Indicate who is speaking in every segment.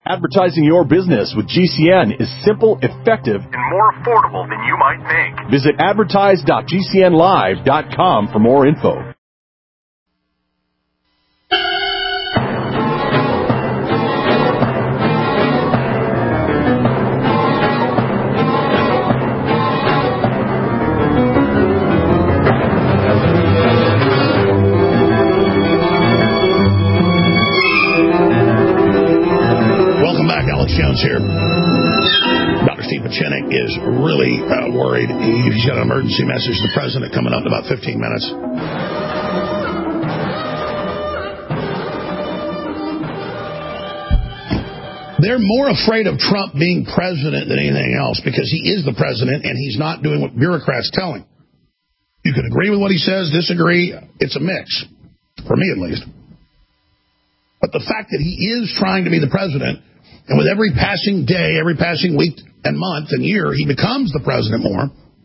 Speaker 1: Advertising your business with GCN is simple, effective, and more affordable than you might think. Visit advertise.gcnlive.com for more info.
Speaker 2: Jones here. Dr. Steve Pachinik is really worried. He's got an emergency message to the president coming up in about 15 minutes. They're more afraid of Trump being president than anything else because he is the president and he's not doing what bureaucrats tell him. You can agree with what he says, disagree. It's a mix, for me at least. But the fact that he is trying to be the president, and with every passing day, every passing week and month and year, he becomes the president more.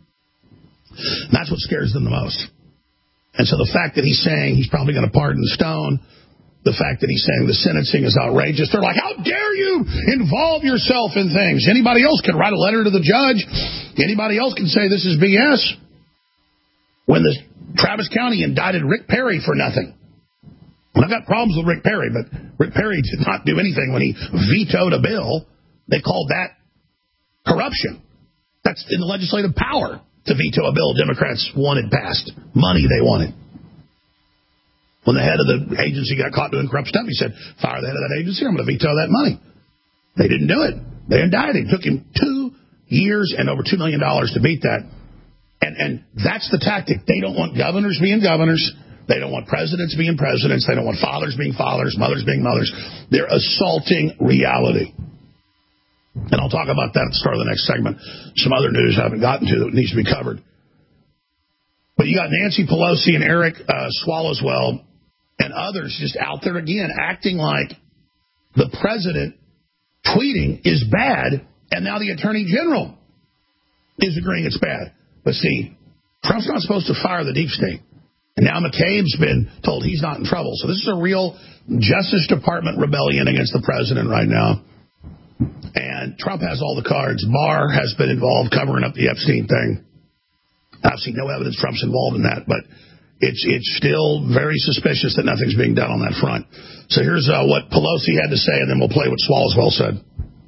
Speaker 2: That's what scares them the most. And so the fact that he's saying he's probably going to pardon Stone, the fact that he's saying the sentencing is outrageous, they're like, how dare you involve yourself in things? Anybody else can write a letter to the judge. Anybody else can say this is BS. When the Travis County indicted Rick Perry for nothing. I've got problems with Rick Perry, but Rick Perry did not do anything when he vetoed a bill. They called that corruption. That's in the legislative power to veto a bill Democrats wanted passed. Money they wanted. When the head of the agency got caught doing corrupt stuff, he said, fire the head of that agency, I'm going to veto that money. They didn't do it. They indicted him. It took him 2 years and over $2 million to beat that. And that's the tactic. They don't want governors being governors. They don't want presidents being presidents. They don't want fathers being fathers, mothers being mothers. They're assaulting reality. And I'll talk about that at the start of the next segment. Some other news I haven't gotten to that needs to be covered. But you got Nancy Pelosi and Eric Swalwell and others just out there again acting like the president tweeting is bad, and now the attorney general is agreeing it's bad. But see, Trump's not supposed to fire the deep state. And now McCabe's been told he's not in trouble. So this is a real Justice Department rebellion against the president right now. And Trump has all the cards. Barr has been involved covering up the Epstein thing. I've seen no evidence Trump's involved in that, but it's still very suspicious that nothing's being done on that front. So here's what Pelosi had to say, and then we'll play what Swalwell said.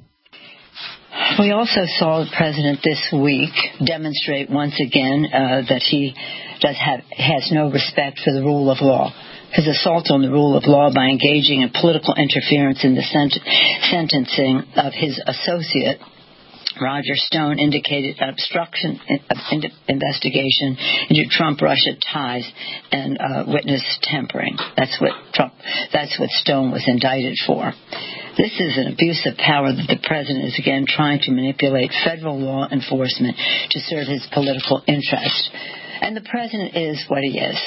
Speaker 3: We also saw the president this week demonstrate once again that he has no respect for the rule of law. His assault on the rule of law by engaging in political interference in the sentencing of his associate, Roger Stone, indicated an obstruction of investigation into Trump-Russia ties and witness tampering. That's what Stone was indicted for. This is an abuse of power that the president is again trying to manipulate federal law enforcement to serve his political interest. And the president is what he is.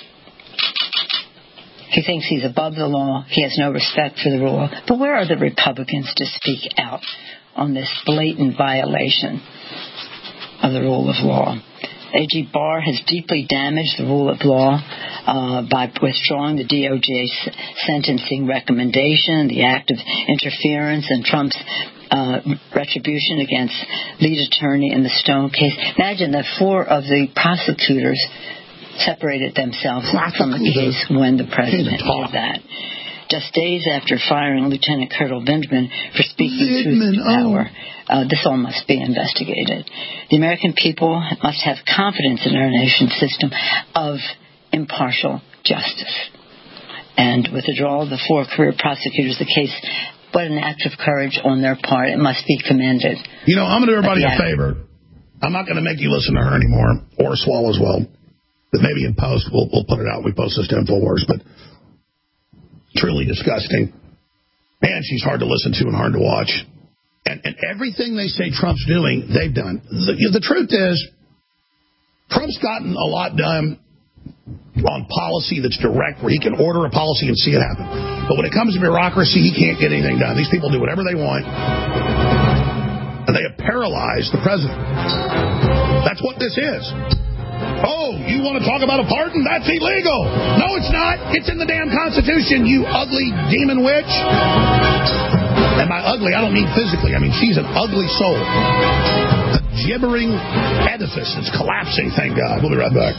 Speaker 3: He thinks he's above the law. He has no respect for the rule. But where are the Republicans to speak out on this blatant violation of the rule of law? A.G. Barr has deeply damaged the rule of law by withdrawing the DOJ sentencing recommendation, the act of interference, and Trump's retribution against lead attorney in the Stone case. Imagine that 4 of the prosecutors separated themselves from the case when the president did that. Just days after firing Lieutenant Colonel Vindman for speaking truth to power. This all must be investigated. The American people must have confidence in our nation's system of impartial justice. And with the withdrawal of the 4 career prosecutors, the case, what an act of courage on their part. It must be commended.
Speaker 2: You know, I'm going to do everybody a favor. I'm not going to make you listen to her anymore, or Swalwell as well. But maybe in post, we'll put it out. We post this to InfoWars, but truly disgusting. Man, she's hard to listen to and hard to watch. And everything they say Trump's doing, they've done. The truth is, Trump's gotten a lot done on policy that's direct, where he can order a policy and see it happen. But when it comes to bureaucracy, he can't get anything done. These people do whatever they want, and they have paralyzed the president. That's what this is. Oh, you want to talk about a pardon? That's illegal. No, it's not. It's in the damn Constitution, you ugly demon witch. And by ugly, I don't mean physically. I mean, she's an ugly soul. A gibbering edifice that's collapsing, thank God. We'll be right back.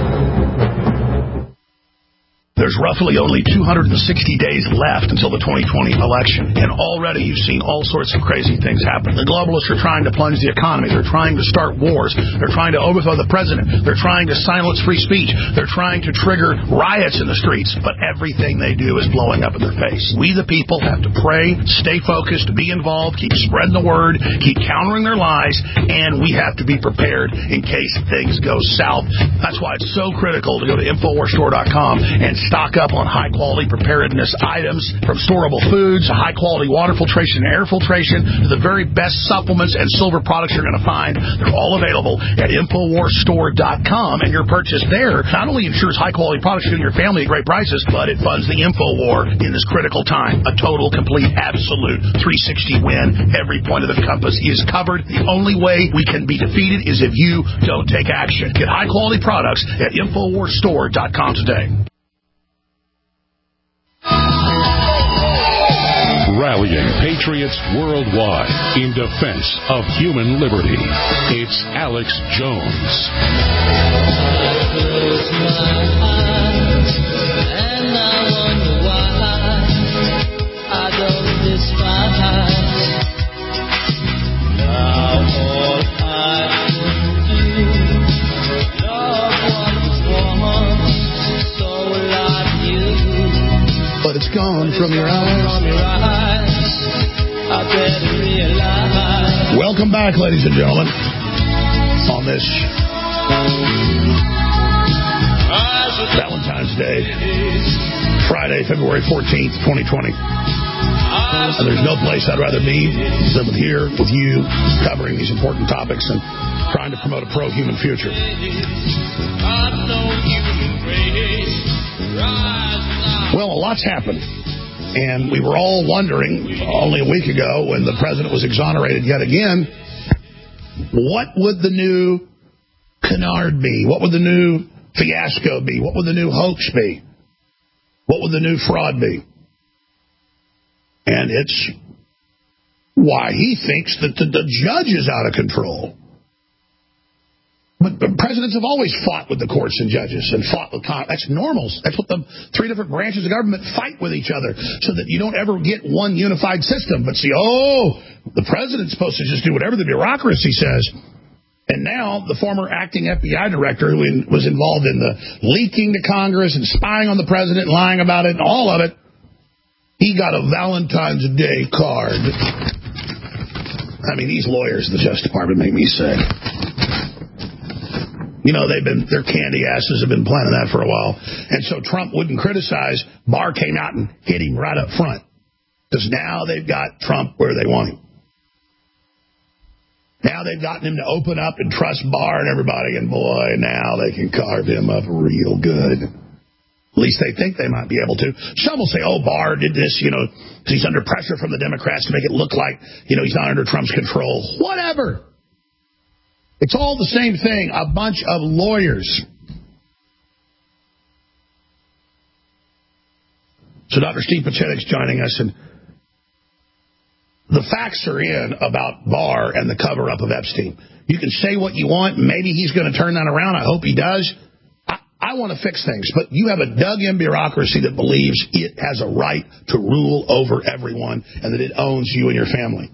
Speaker 2: There's roughly only 260 days left until the 2020 election, and already you've seen all sorts of crazy things happen. The globalists are trying to plunge the economy. They're trying to start wars. They're trying to overthrow the president. They're trying to silence free speech. They're trying to trigger riots in the streets, but everything they do is blowing up in their face. We, the people, have to pray, stay focused, be involved, keep spreading the word, keep countering their lies, and we have to be prepared in case things go south. That's why it's so critical to go to InfoWarsStore.com and stock up on high-quality preparedness items, from storable foods to high-quality water filtration and air filtration to the very best supplements and silver products you're going to find. They're all available at InfoWarsStore.com, and your purchase there not only ensures high-quality products for you and your family at great prices, but it funds the InfoWar in this critical time. A total, complete, absolute 360 win. Every point of the compass is covered. The only way we can be defeated is if you don't take action. Get high-quality products at InfoWarsStore.com today.
Speaker 4: Rallying patriots worldwide in defense of human liberty. It's Alex Jones.
Speaker 5: I close my eyes and I wonder why I don't despise. Now all I can do, love one so like you.
Speaker 2: But it's gone from your eyes. Welcome back, ladies and gentlemen, on this Valentine's Day, Friday, February 14th, 2020. And there's no place I'd rather be than here with you, covering these important topics and trying to promote a pro-human future. Well, a lot's happened. And we were all wondering only a week ago when the president was exonerated yet again, what would the new canard be? What would the new fiasco be? What would the new hoax be? What would the new fraud be? And it's why he thinks that the judge is out of control. But presidents have always fought with the courts and judges and fought with Congress. That's normal. That's what the three different branches of government fight with each other so that you don't ever get one unified system. But see, the president's supposed to just do whatever the bureaucracy says. And now the former acting FBI director who was involved in the leaking to Congress and spying on the president and lying about it and all of it, he got a Valentine's Day card. I mean, these lawyers in the Justice Department make me sick. You know, their candy asses have been planning that for a while. And so Trump wouldn't criticize. Barr came out and hit him right up front. Because now they've got Trump where they want him. Now they've gotten him to open up and trust Barr and everybody. And boy, now they can carve him up real good. At least they think they might be able to. Some will say, Barr did this, because he's under pressure from the Democrats to make it look like, he's not under Trump's control. Whatever. It's all the same thing, a bunch of lawyers. So Dr. Steve Pachetik's joining us, and the facts are in about Barr and the cover-up of Epstein. You can say what you want. Maybe he's going to turn that around. I hope he does. I want to fix things, but you have a dug-in bureaucracy that believes it has a right to rule over everyone and that it owns you and your family.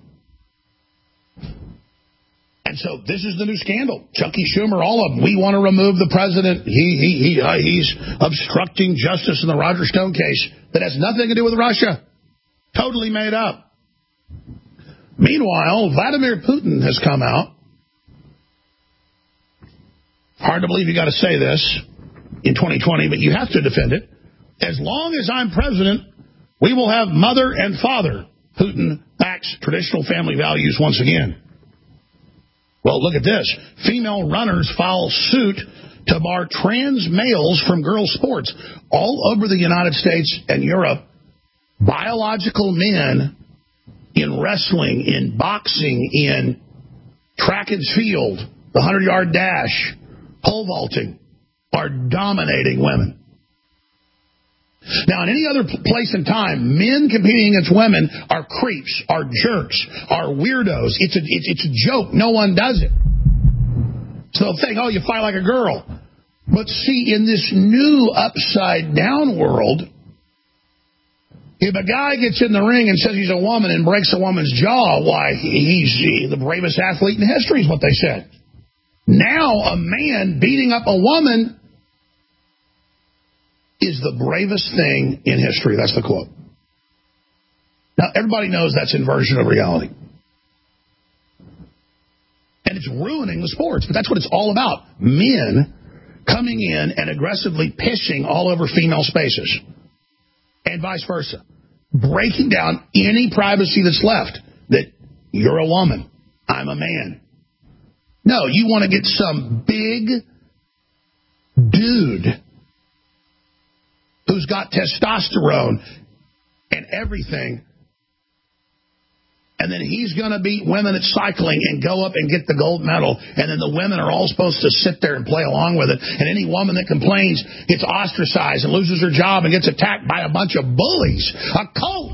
Speaker 2: And so this is the new scandal. Chucky Schumer, all of them. We want to remove the president. He's obstructing justice in the Roger Stone case that has nothing to do with Russia. Totally made up. Meanwhile, Vladimir Putin has come out. Hard to believe you got to say this in 2020, but you have to defend it. As long as I'm president, we will have mother and father. Putin backs traditional family values once again. Well, look at this. Female runners file suit to bar trans males from girls' sports. All over the United States and Europe, biological men in wrestling, in boxing, in track and field, the 100-yard dash, pole vaulting, are dominating women. Now, in any other place and time, men competing against women are creeps, are jerks, are weirdos. It's a joke. No one does it. So they'll think, oh, you fight like a girl. But see, in this new upside-down world, if a guy gets in the ring and says he's a woman and breaks a woman's jaw, why, he's the bravest athlete in history is what they said. Now, a man beating up a woman is the bravest thing in history. That's the quote. Now, everybody knows that's inversion of reality. And it's ruining the sports, but that's what it's all about. Men coming in and aggressively pissing all over female spaces. And vice versa. Breaking down any privacy that's left. That you're a woman, I'm a man. No, you want to get some big dude who's got testosterone and everything, and then he's going to beat women at cycling and go up and get the gold medal, and then the women are all supposed to sit there and play along with it, and any woman that complains gets ostracized and loses her job and gets attacked by a bunch of bullies, a cult.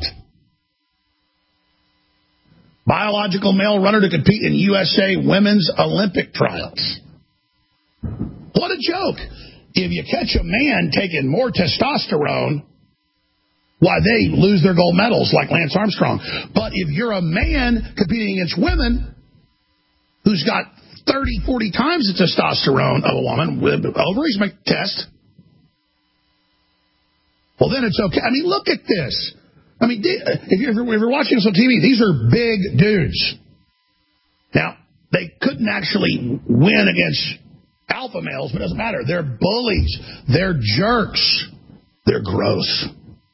Speaker 2: Biological male runner to compete in USA Women's Olympic trials. What a joke. If you catch a man taking more testosterone, why, they lose their gold medals like Lance Armstrong. But if you're a man competing against women who's got 30, 40 times the testosterone of a woman with ovaries, make test, well, then it's okay. I mean, look at this. I mean, if you're watching this on TV, these are big dudes. Now, they couldn't actually win against alpha males, but it doesn't matter. They're bullies. They're jerks. They're gross.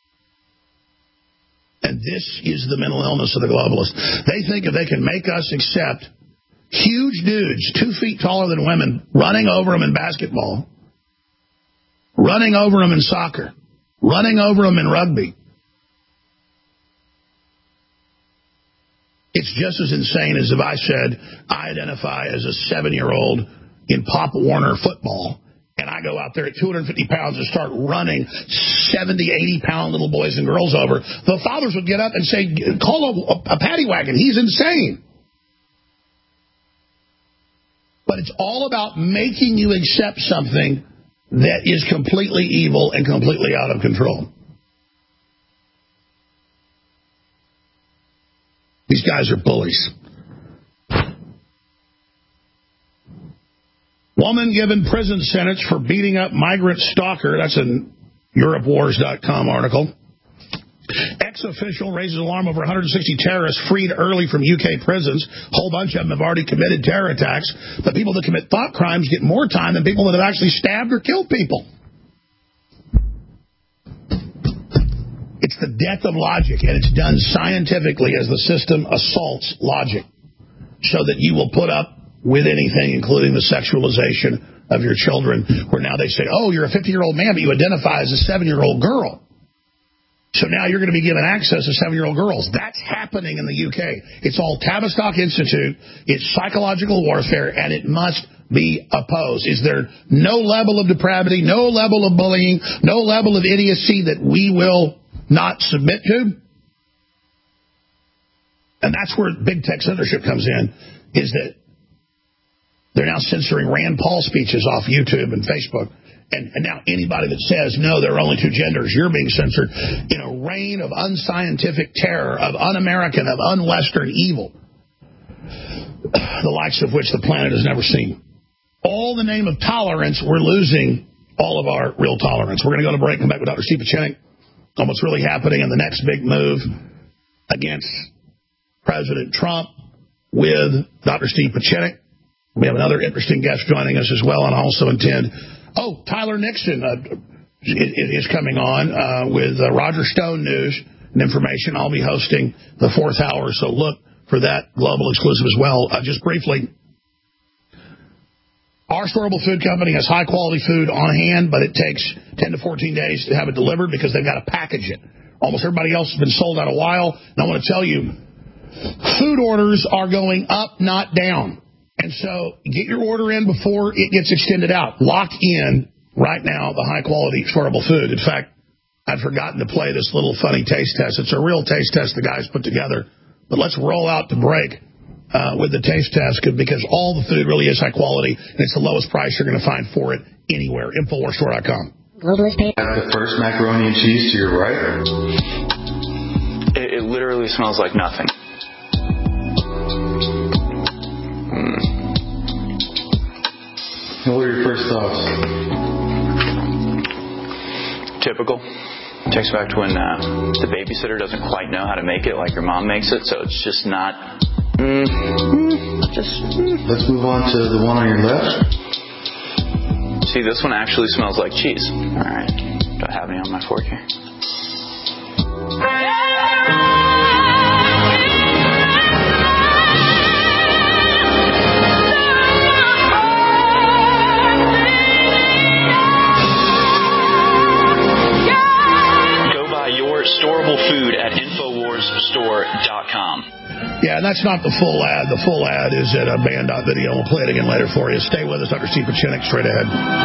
Speaker 2: And this is the mental illness of the globalists. They think if they can make us accept huge dudes, 2 feet taller than women, running over them in basketball, running over them in soccer, running over them in rugby, it's just as insane as if I said I identify as a 7-year-old in Pop Warner football, and I go out there at 250 pounds and start running 70, 80-pound little boys and girls over. The fathers would get up and say, call a paddy wagon. He's insane. But it's all about making you accept something that is completely evil and completely out of control. These guys are bullies. Woman given prison sentence for beating up migrant stalker. That's a EuropeWars.com article. Ex-official raises alarm over 160 terrorists freed early from UK prisons. A whole bunch of them have already committed terror attacks. But people that commit thought crimes get more time than people that have actually stabbed or killed people. It's the death of logic, and it's done scientifically as the system assaults logic so that you will put up with anything, including the sexualization of your children, where now they say, oh, you're a 50-year-old man, but you identify as a 7-year-old girl. So now you're going to be given access to 7-year-old girls. That's happening in the UK. It's all Tavistock Institute. It's psychological warfare, and it must be opposed. Is there no level of depravity, no level of bullying, no level of idiocy that we will not submit to? And that's where big tech censorship comes in, is that they're now censoring Rand Paul speeches off YouTube and Facebook. And now anybody that says, no, there are only 2 genders, you're being censored in a reign of unscientific terror, of un-American, of un-Western evil, the likes of which the planet has never seen. All in the name of tolerance, we're losing all of our real tolerance. We're going to go to break and come back with Dr. Steve Pieczenik on what's really happening in the next big move against President Trump with Dr. Steve Pieczenik. We have another interesting guest joining us as well, and I also intend... Oh, Tyler Nixon is coming on with Roger Stone news and information. I'll be hosting the 4th hour, so look for that global exclusive as well. Just briefly, our storable food company has high-quality food on hand, but it takes 10 to 14 days to have it delivered because they've got to package it. Almost everybody else has been sold out a while, and I want to tell you, food orders are going up, not down. And so get your order in before it gets extended out. Lock in right now the high-quality storable food. In fact, I'd forgotten to play this little funny taste test. It's a real taste test the guys put together. But let's roll out the break with the taste test because all the food really is high quality, and it's the lowest price you're going to find for it anywhere. InfoWarsStore.com.
Speaker 6: The first macaroni and cheese to your right.
Speaker 7: It literally smells like nothing.
Speaker 6: What were your first thoughts?
Speaker 7: Typical. Takes back to when the babysitter doesn't quite know how to make it like your mom makes it, so it's just not.
Speaker 6: Let's move on to the one on your left.
Speaker 7: See, this one actually smells like cheese. All right. Do I have any on my fork here? Storable food at InfoWarsStore.com.
Speaker 2: Yeah, and that's not the full ad. The full ad is at band.video. We'll play it again later for you. Stay with us. Dr. Steve Pachinik, straight ahead.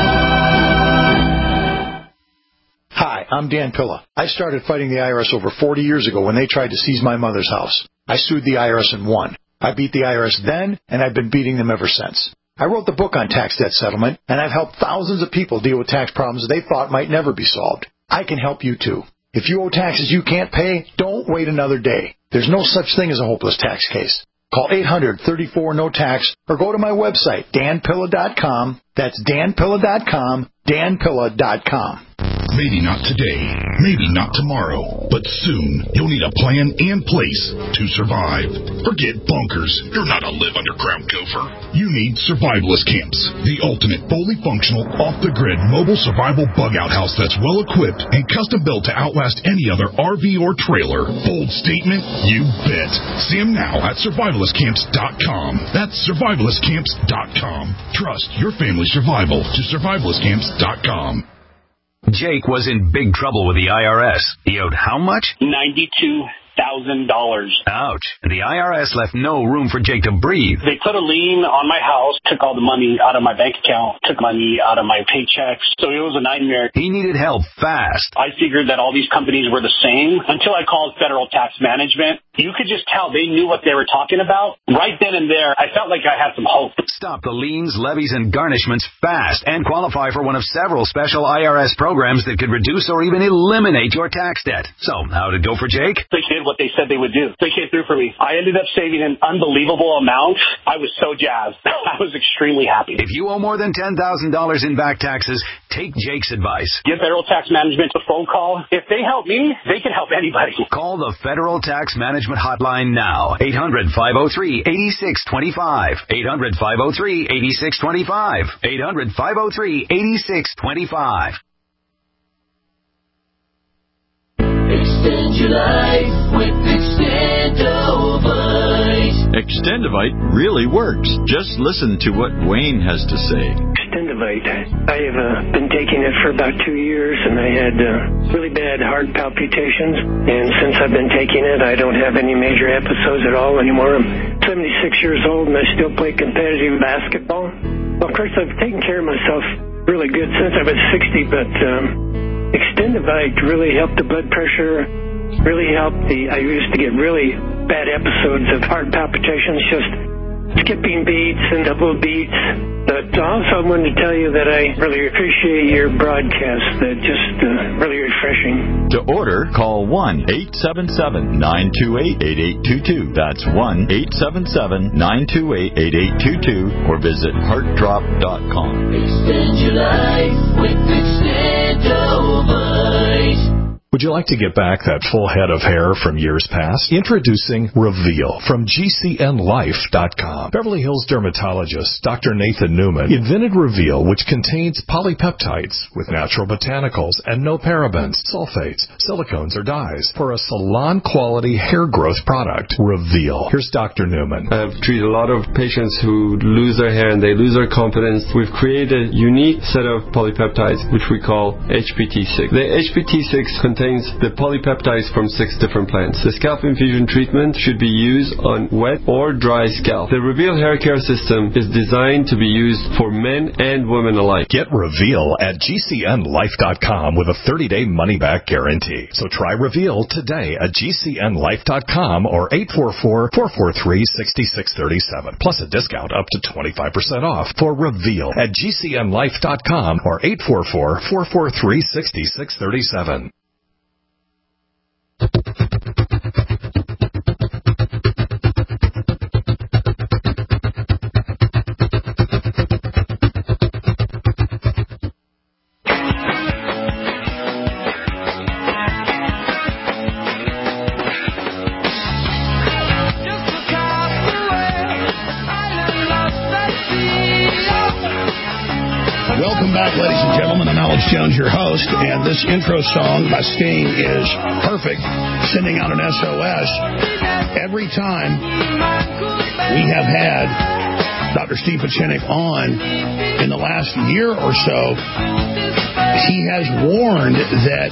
Speaker 8: Hi, I'm Dan Pilla. I started fighting the IRS over 40 years ago when they tried to seize my mother's house. I sued the IRS and won. I beat the IRS then, and I've been beating them ever since. I wrote the book on tax debt settlement, and I've helped thousands of people deal with tax problems they thought might never be solved. I can help you, too. If you owe taxes you can't pay, don't wait another day. There's no such thing as a hopeless tax case. Call 800-34-NO-TAX or go to my website, danpilla.com. That's danpilla.com, danpilla.com.
Speaker 9: Maybe not today, maybe not tomorrow, but soon you'll need a plan and place to survive. Forget bunkers. You're not a live underground gopher. You need survivalist camps, the ultimate fully functional, off-the-grid mobile survival bug-out house that's well-equipped and custom-built to outlast any other RV or trailer. Bold statement? You bet. See them now at survivalistcamps.com. That's survivalistcamps.com. Trust your family's survival to survivalistcamps.com.
Speaker 10: Jake was in big trouble with the IRS. He owed how much?
Speaker 11: $92,000.
Speaker 10: Ouch. The IRS left no room for Jake to breathe.
Speaker 11: They put a lien on my house, took all the money out of my bank account, took money out of my paychecks. So it was a nightmare.
Speaker 10: He needed help fast.
Speaker 11: I figured that all these companies were the same until I called Federal Tax Management. You could just tell they knew what they were talking about. Right then and there, I felt like I had some hope.
Speaker 10: Stop the liens, levies, and garnishments fast and qualify for one of several special IRS programs that could reduce or even eliminate your tax debt. So, how'd it go for Jake?
Speaker 11: They did what they said they would do. They came through for me. I ended up saving an unbelievable amount. I was so jazzed. I was extremely happy.
Speaker 10: If you owe more than $10,000 in back taxes, take Jake's advice.
Speaker 11: Give Federal Tax Management a phone call. If they help me, they can help anybody.
Speaker 10: Call the Federal Tax Management hotline now. 800-503-8625. 800-503-8625. 800-503-8625.
Speaker 5: Extend your life with Extendovite.
Speaker 12: Extendovite really works. Just listen to what Wayne has to say.
Speaker 13: Extendovite. I have been taking it for about 2 years, and I had really bad heart palpitations. And since I've been taking it, I don't have any major episodes at all anymore. I'm 76 years old, and I still play competitive basketball. Well, of course, I've taken care of myself really good since I was 60, but Extendovite really helped the blood pressure, really helped I used to get really bad episodes of heart palpitations, just skipping beats and double beats. But also I wanted to tell you that I really appreciate your broadcast. They're just really refreshing.
Speaker 12: To order, call 1-877-928-8822. That's 1-877-928-8822 or visit heartdrop.com.
Speaker 5: Extend your life with Extendovite.
Speaker 1: Would you like to get back that full head of hair from years past? Introducing Reveal from GCNlife.com. Beverly Hills dermatologist Dr. Nathan Newman invented Reveal, which contains polypeptides with natural botanicals and no parabens, sulfates, silicones, or dyes for a salon-quality hair growth product. Reveal. Here's Dr. Newman.
Speaker 14: I've treated a lot of patients who lose their hair and they lose their confidence. We've created a unique set of polypeptides, which we call HPT6. The HPT6 contains contains the polypeptides from 6 different plants. The scalp infusion treatment should be used on wet or dry scalp. The Reveal hair care system is designed to be used for men and women alike.
Speaker 1: Get Reveal at GCNlife.com with a 30-day money-back guarantee. So try Reveal today at GCNlife.com or 844-443-6637. Plus a discount up to 25% off for Reveal at GCNlife.com or 844-443-6637.
Speaker 2: Welcome back, ladies and gentlemen. I'm Alex Jones, your host, and this intro song by Sting is perfect, sending out an SOS. Every time we have had Dr. Steve Pieczenik on in the last year or so, he has warned that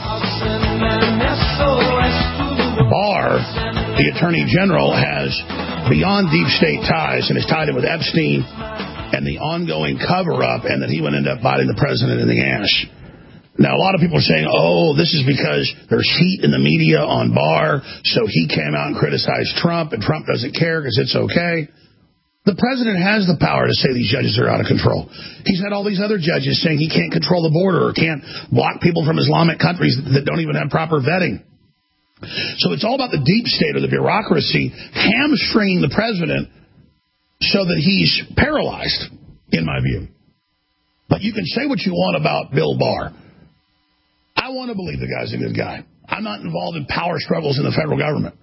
Speaker 2: Barr, the Attorney General, has beyond deep state ties and is tied in with Epstein and the ongoing cover-up, and that he would end up biting the president in the ass. Now, a lot of people are saying, oh, this is because there's heat in the media on Barr, so he came out and criticized Trump, and Trump doesn't care because it's okay. The president has the power to say these judges are out of control. He's had all these other judges saying he can't control the border or can't block people from Islamic countries that don't even have proper vetting. So it's all about the deep state or the bureaucracy hamstringing the president so that he's paralyzed, in my view. But you can say what you want about Bill Barr. I want to believe the guy's a good guy. I'm not involved in power struggles in the federal government.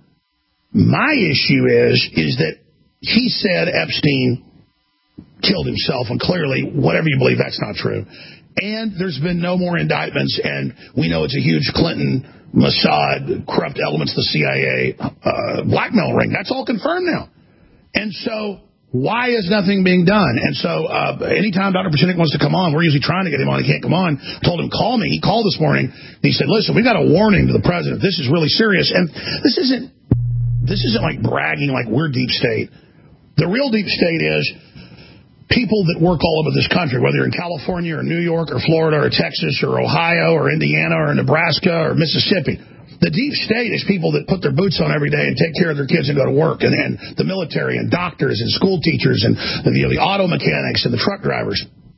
Speaker 2: My issue is that he said Epstein killed himself, and clearly, whatever you believe, that's not true. And there's been no more indictments, and we know it's a huge Clinton, Mossad, corrupt elements of the CIA blackmail ring. That's all confirmed now. And so why is nothing being done? And so anytime Dr. Pieczenik wants to come on, we're usually trying to get him on. He can't come on. I told him, call me. He called this morning. He said, listen, we got a warning to the president. This is really serious. And this isn't like bragging like we're deep state. The real deep state is people that work all over this country, whether you're in California or New York or Florida or Texas or Ohio or Indiana or Nebraska or Mississippi. The deep state is people that put their boots on every day and take care of their kids and go to work, and the military and doctors and school teachers and the auto mechanics and the truck drivers.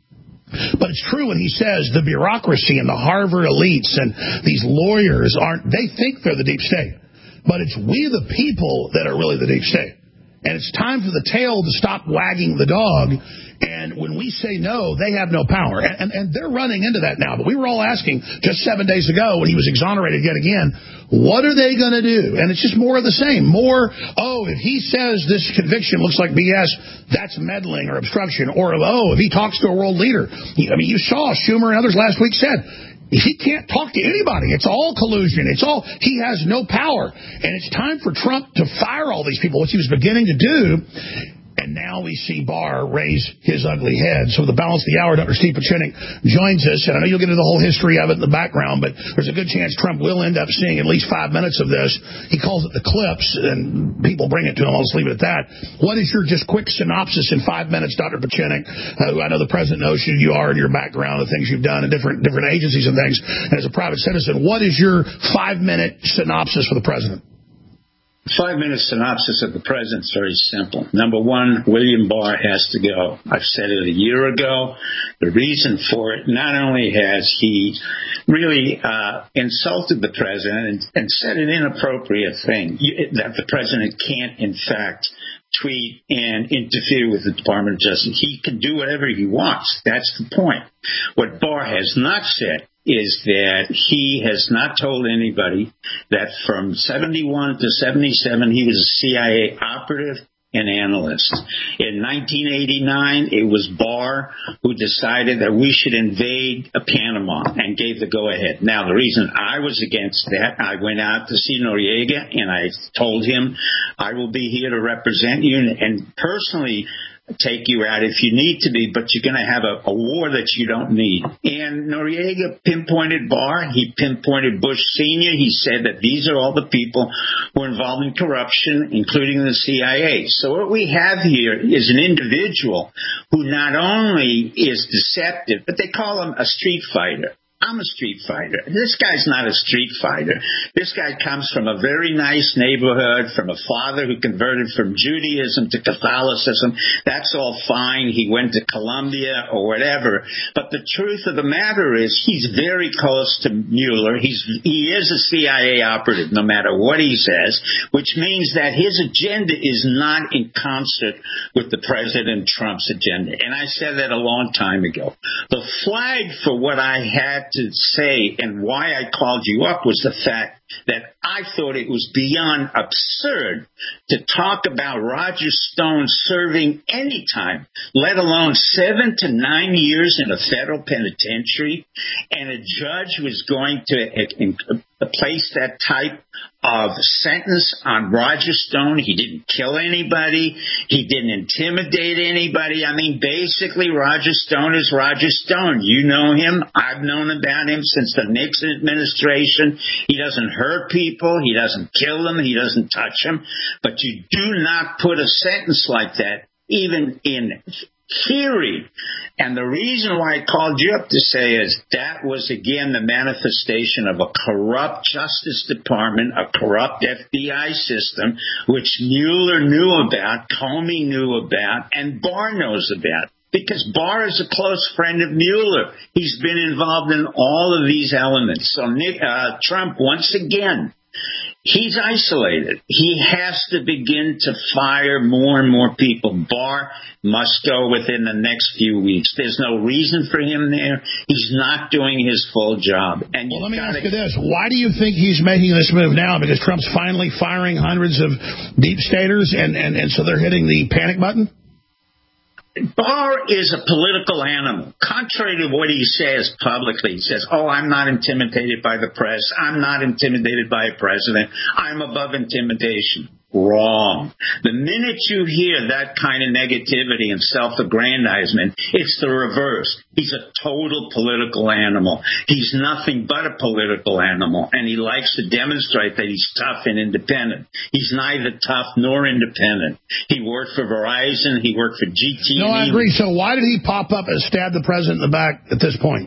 Speaker 2: But it's true when he says the bureaucracy and the Harvard elites and these lawyers they think they're the deep state. But it's we the people that are really the deep state. And it's time for the tail to stop wagging the dog. And when we say no, they have no power. And they're running into that now. But we were all asking just 7 days ago when he was exonerated yet again, what are they going to do? And it's just more of the same. More, if he says this conviction looks like BS, that's meddling or obstruction. Or, if he talks to a world leader. You saw Schumer and others last week said, he can't talk to anybody. It's all collusion. He has no power. And it's time for Trump to fire all these people, which he was beginning to do. And now we see Barr raise his ugly head. So the balance of the hour, Dr. Steve Pieczenik joins us. And I know you'll get into the whole history of it in the background, but there's a good chance Trump will end up seeing at least 5 minutes of this. He calls it the clips, and people bring it to him. I'll just leave it at that. What is your just quick synopsis in 5 minutes, Dr. Pieczenik? I know the president knows who you are and your background, the things you've done in different agencies and things. And as a private citizen, what is your 5-minute synopsis for the president?
Speaker 15: 5-minute synopsis of the president is very simple. Number one, William Barr has to go. I've said it a year ago. The reason for it, not only has he really insulted the president and said an inappropriate thing, that the president can't, in fact, tweet and interfere with the Department of Justice. He can do whatever he wants. That's the point. What Barr has not said is that he has not told anybody that from 71 to 77 he was a CIA operative and analyst. In 1989, it was Barr who decided that we should invade Panama and gave the go-ahead. Now, the reason I was against that, I went out to see Noriega and I told him, I will be here to represent you. And personally, take you out if you need to be, but you're going to have a war that you don't need. And Noriega pinpointed Barr. He pinpointed Bush Sr. He said that these are all the people who are involved in corruption, including the CIA. So what we have here is an individual who not only is deceptive, but they call him a street fighter. I'm a street fighter. This guy's not a street fighter. This guy comes from a very nice neighborhood, from a father who converted from Judaism to Catholicism. That's all fine. He went to Columbia or whatever. But the truth of the matter is he's very close to Mueller. He is a CIA operative, no matter what he says, which means that his agenda is not in concert with the President Trump's agenda. And I said that a long time ago. The flag for what I had to say and why I called you up was the fact that I thought it was beyond absurd to talk about Roger Stone serving any time, let alone 7 to 9 years in a federal penitentiary, and a judge was going to place that type of sentence on Roger Stone. He didn't kill anybody. He didn't intimidate anybody. I mean, basically, Roger Stone is Roger Stone. You know him. I've known about him since the Nixon administration. He doesn't hurt people. He doesn't kill them. He doesn't touch them. But you do not put a sentence like that, even in theory. And the reason why I called you up to say is that was, again, the manifestation of a corrupt Justice Department, a corrupt FBI system, which Mueller knew about, Comey knew about, and Barr knows about. Because Barr is a close friend of Mueller. He's been involved in all of these elements. So Trump, once again, he's isolated. He has to begin to fire more and more people. Barr must go within the next few weeks. There's no reason for him there. He's not doing his full job. And
Speaker 2: well, let me ask you this. Why do you think he's making this move now? Because Trump's finally firing hundreds of deep staters, and so they're hitting the panic button?
Speaker 15: Barr is a political animal. Contrary to what he says publicly, he says, I'm not intimidated by the press. I'm not intimidated by a president. I'm above intimidation. Wrong. The minute you hear that kind of negativity and self-aggrandizement, it's the reverse. He's a total political animal. He's nothing but a political animal, and he likes to demonstrate that he's tough and independent. He's neither tough nor independent. He worked for Verizon. He worked for GTE.
Speaker 2: No, I agree. So why did he pop up and stab the president in the back at this point?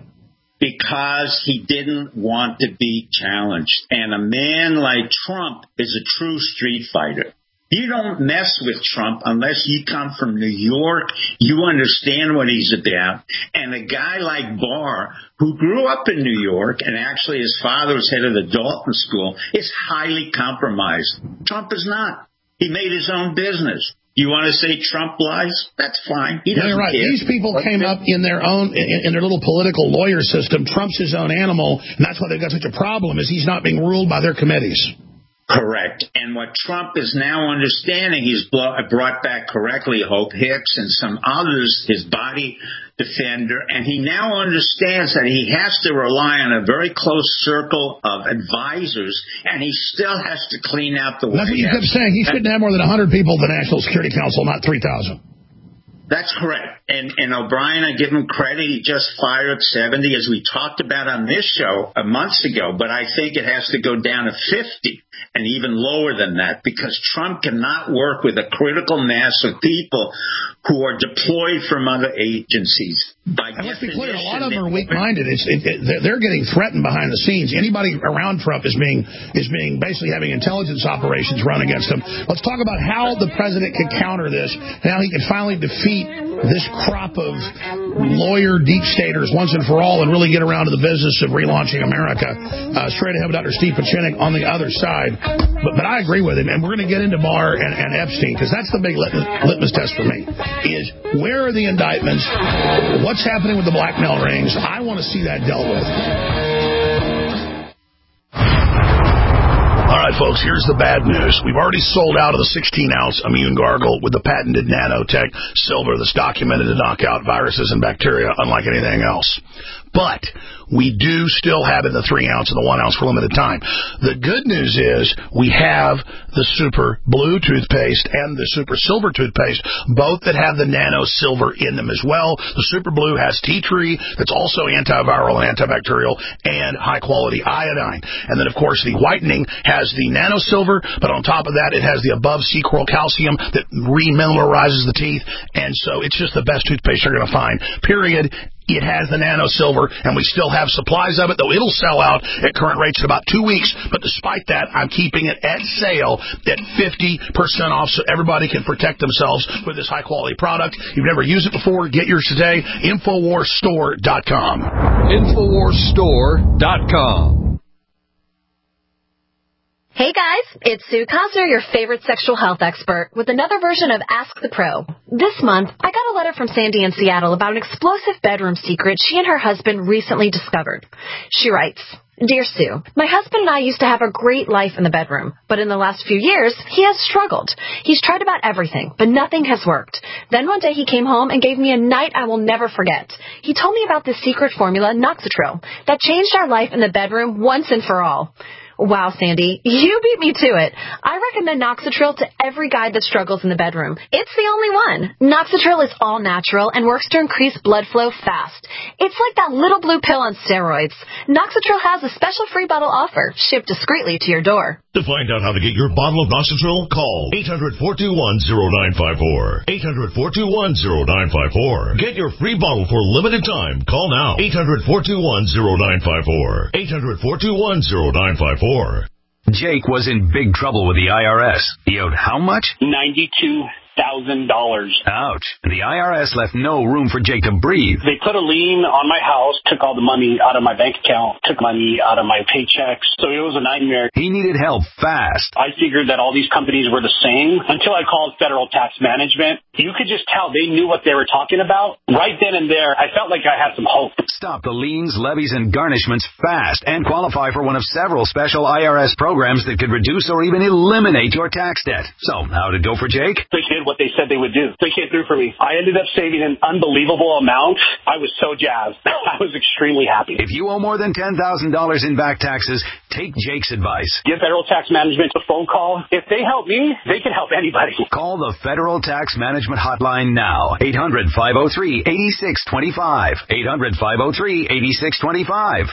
Speaker 15: Because he didn't want to be challenged. And a man like Trump is a true street fighter. You don't mess with Trump unless you come from New York, you understand what he's about. And a guy like Barr, who grew up in New York, and actually his father was head of the Dalton School, is highly compromised. Trump is not. He made his own business. You want to say Trump lies? That's fine. He doesn't care.
Speaker 2: These people came up in their own, in their little political lawyer system. Trump's his own animal, and that's why they've got such a problem, is he's not being ruled by their committees.
Speaker 15: Correct. And what Trump is now understanding, he's brought back correctly Hope Hicks and some others, his body defender, and he now understands that he has to rely on a very close circle of advisors, and he still has to clean out the White House.
Speaker 2: That's what you kept saying. He shouldn't have more than 100 people at the National Security Council, not 3,000.
Speaker 15: That's correct. And O'Brien, I give him credit. He just fired 70, as we talked about on this show months ago. But I think it has to go down to 50 and even lower than that, because Trump cannot work with a critical mass of people who are deployed from other agencies.
Speaker 2: And let's be clear, a lot of them are weak-minded. They're getting threatened behind the scenes. Anybody around Trump is being basically having intelligence operations run against him. Let's talk about how the president can counter this, and how he can finally defeat this crop of lawyer deep staters once and for all, and really get around to the business of relaunching America. Straight ahead with Dr. Steve Pieczenik on the other side. But I agree with him, and we're going to get into Barr and Epstein, because that's the big litmus test for me, is where are the indictments? What's happening with the blackmail rings? I want to see that dealt with. All right, folks, here's the bad news. We've already sold out of the 16-ounce Immune Gargle with the patented nanotech silver that's documented to knock out viruses and bacteria unlike anything else. But we do still have in the 3 ounce and the 1 ounce for limited time. The good news is we have the Super Blue toothpaste and the Super Silver toothpaste, both that have the nano silver in them as well. The Super Blue has tea tree that's also antiviral and antibacterial and high quality iodine. And then of course the whitening has the nano silver, but on top of that it has the above sea coral calcium that remineralizes the teeth. And so it's just the best toothpaste you're going to find, period. It has the nano silver, and we still have supplies of it, though it'll sell out at current rates in about 2 weeks. But despite that, I'm keeping it at sale at 50% off so everybody can protect themselves with this high-quality product. If you've never used it before, get yours today. InfoWarsStore.com.
Speaker 16: InfoWarsStore.com.
Speaker 17: Hey guys, it's Sue Cosner, your favorite sexual health expert, with another version of Ask the Pro. This month, I got a letter from Sandy in Seattle about an explosive bedroom secret she and her husband recently discovered. She writes, Dear Sue, my husband and I used to have a great life in the bedroom, but in the last few years, he has struggled. He's tried about everything, but nothing has worked. Then one day he came home and gave me a night I will never forget. He told me about this secret formula, Noxitril, that changed our life in the bedroom once and for all. Wow, Sandy, you beat me to it. I recommend Noxitril to every guy that struggles in the bedroom. It's the only one. Noxitril is all natural and works to increase blood flow fast. It's like that little blue pill on steroids. Noxitril has a special free bottle offer, shipped discreetly to your door.
Speaker 18: To find out how to get your bottle of Noxitril, call 800-421-0954. 800-421-0954. Get your free bottle for limited time. Call now. 800-421-0954. 800-421-0954.
Speaker 10: Jake was in big trouble with the IRS. He owed how much?
Speaker 11: $92,000.
Speaker 10: Ouch. And the IRS left no room for Jake to breathe.
Speaker 11: They put a lien on my house, took all the money out of my bank account, took money out of my paychecks. So it was a nightmare.
Speaker 10: He needed help fast.
Speaker 11: I figured that all these companies were the same until I called Federal Tax Management. You could just tell they knew what they were talking about. Right then and there, I felt like I had some hope.
Speaker 10: Stop the liens, levies, and garnishments fast and qualify for one of several special IRS programs that could reduce or even eliminate your tax debt. So, how'd it go for Jake?
Speaker 11: They did what they said they would do. They came through for me. I ended up saving an unbelievable amount. I was so jazzed. I was extremely happy.
Speaker 10: If you owe more than $10,000 in back taxes, take Jake's advice.
Speaker 11: Give Federal Tax Management a phone call. If they help me, they can help anybody.
Speaker 10: Call the Federal Tax Management Hotline now. 800-503-8625. 800-503-8625.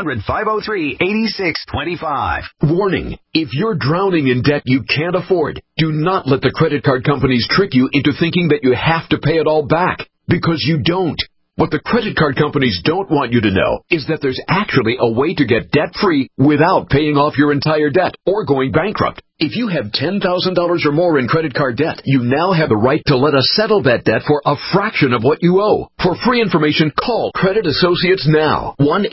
Speaker 10: 800-503-8625.
Speaker 16: Warning, if you're drowning in debt you can't afford, do not let the credit card companies trick you into thinking that you have to pay it all back, because you don't. What the credit card companies don't want you to know is that there's actually a way to get debt-free without paying off your entire debt or going bankrupt. If you have $10,000 or more in credit card debt, you now have the right to let us settle that debt for a fraction of what you owe. For free information, call Credit Associates now.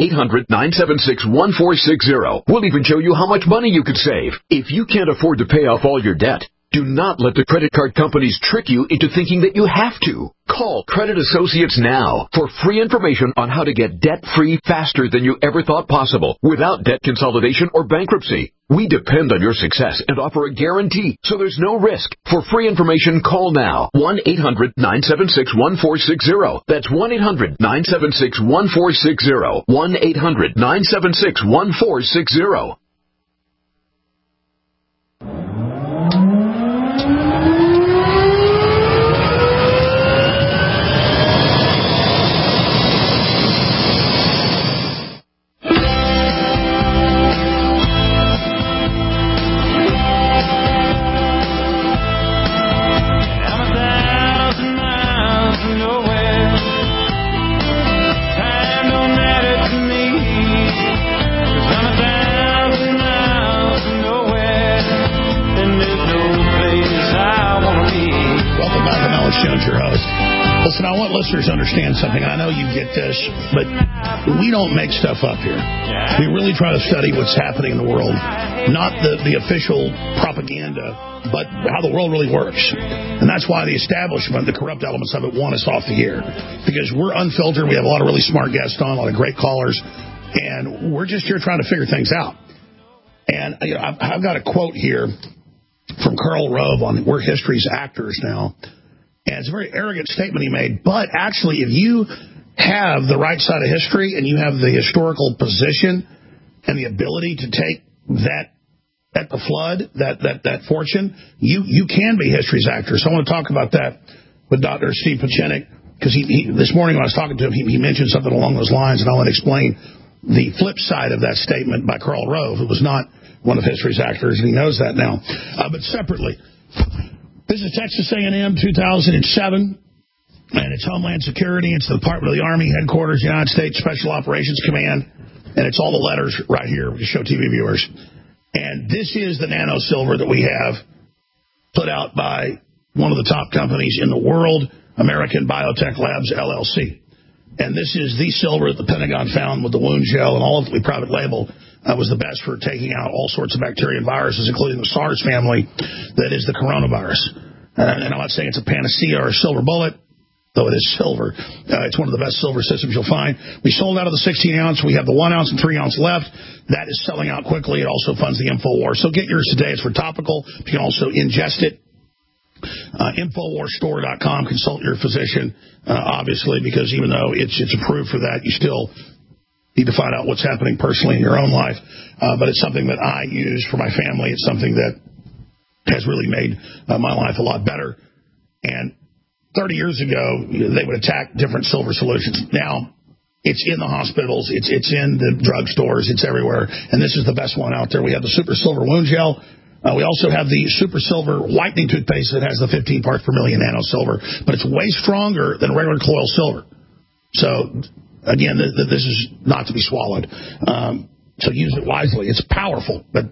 Speaker 16: 1-800-976-1460. We'll even show you how much money you could save. If you can't afford to pay off all your debt, do not let the credit card companies trick you into thinking that you have to. Call Credit Associates now for free information on how to get debt-free faster than you ever thought possible without debt consolidation or bankruptcy. We depend on your success and offer a guarantee, so there's no risk. For free information, call now. 1-800-976-1460. That's 1-800-976-1460. 1-800-976-1460.
Speaker 2: Your host. Listen, I want listeners to understand something. I know you get this, but we don't make stuff up here. We really try to study what's happening in the world, not the official propaganda, but how the world really works. And that's why the establishment, the corrupt elements of it, want us off the air. Because we're unfiltered. We have a lot of really smart guests on, a lot of great callers, and we're just here trying to figure things out. And I've got a quote here from Karl Rove on We're History's Actors Now. And it's a very arrogant statement he made. But actually, if you have the right side of history and you have the historical position and the ability to take that at the flood, that fortune, you can be history's actor. So I want to talk about that with Dr. Steve Pieczenik, because he this morning when I was talking to him, he mentioned something along those lines, and I want to explain the flip side of that statement by Karl Rove, who was not one of history's actors, and he knows that now. But separately, this is Texas A&M 2007. And it's Homeland Security. It's the Department of the Army Headquarters, United States Special Operations Command. And it's all the letters right here to show TV viewers. And this is the nano silver that we have put out by one of the top companies in the world, American Biotech Labs, LLC. And this is the silver that the Pentagon found with the wound gel and all of the private label was the best for taking out all sorts of bacteria and viruses, including the SARS family that is the coronavirus. And I'm not saying it's a panacea or a silver bullet, though it is silver. It's one of the best silver systems you'll find. We sold out of the 16-ounce. We have the 1-ounce and 3-ounce left. That is selling out quickly. It also funds the InfoWars. So get yours today. It's for topical. You can also ingest it. InfoWarsStore.com. Consult your physician, obviously, because even though it's approved for that, you still need to find out what's happening personally in your own life. But it's something that I use for my family. It's something that has really made my life a lot better. And 30 years ago, they would attack different silver solutions. Now, it's in the hospitals, it's in the drugstores, it's everywhere, and this is the best one out there. We have the Super Silver Wound Gel. We also have the Super Silver Whitening Toothpaste that has the 15 parts per million nano silver, but it's way stronger than regular colloidal silver. So, again, this is not to be swallowed. So use it wisely. It's powerful, but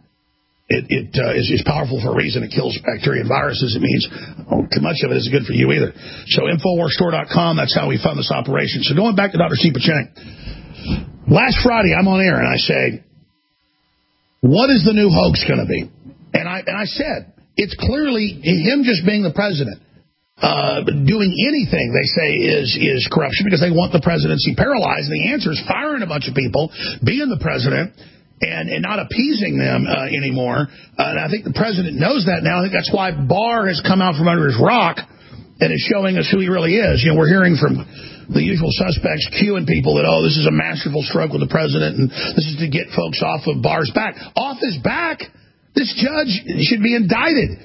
Speaker 2: It is powerful for a reason. It kills bacteria and viruses. It means too much of it isn't good for you either. So InfoWarsStore.com, that's how we fund this operation. So going back to Dr. Steve Pieczenik. Last Friday, I'm on air, and I say, what is the new hoax going to be? And I said, it's clearly him just being the president. Doing anything, they say, is corruption because they want the presidency paralyzed. And the answer is firing a bunch of people, being the president, and not appeasing them anymore. And I think the president knows that now. I think that's why Barr has come out from under his rock and is showing us who he really is. You know, we're hearing from the usual suspects cueing people that, this is a masterful stroke with the president, and this is to get folks off of Barr's back. Off his back? This judge should be indicted.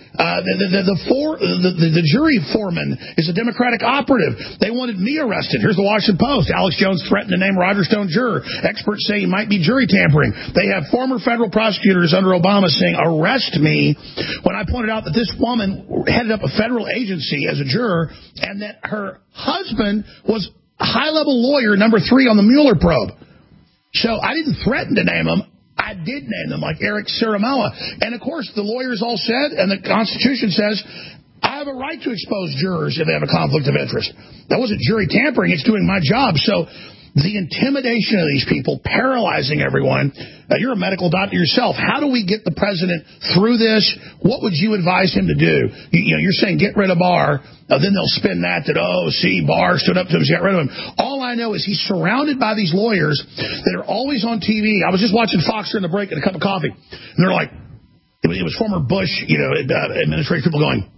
Speaker 2: The jury foreman is a Democratic operative. They wanted me arrested. Here's the Washington Post. Alex Jones threatened to name Roger Stone juror. Experts say he might be jury tampering. They have former federal prosecutors under Obama saying, arrest me, when I pointed out that this woman headed up a federal agency as a juror and that her husband was high-level lawyer number 3 on the Mueller probe. So I didn't threaten to name him. I did name them, like Eric Ciaramella. And, of course, the lawyers all said, and the Constitution says, I have a right to expose jurors if they have a conflict of interest. That wasn't jury tampering. It's doing my job. So the intimidation of these people, paralyzing everyone. You're a medical doctor yourself. How do we get the president through this? What would you advise him to do? You're saying get rid of Barr. Then they'll spin that, Barr stood up to him, so got rid of him. All I know is he's surrounded by these lawyers that are always on TV. I was just watching Fox during the break and a cup of coffee. And they're like, it was former Bush, administration people going,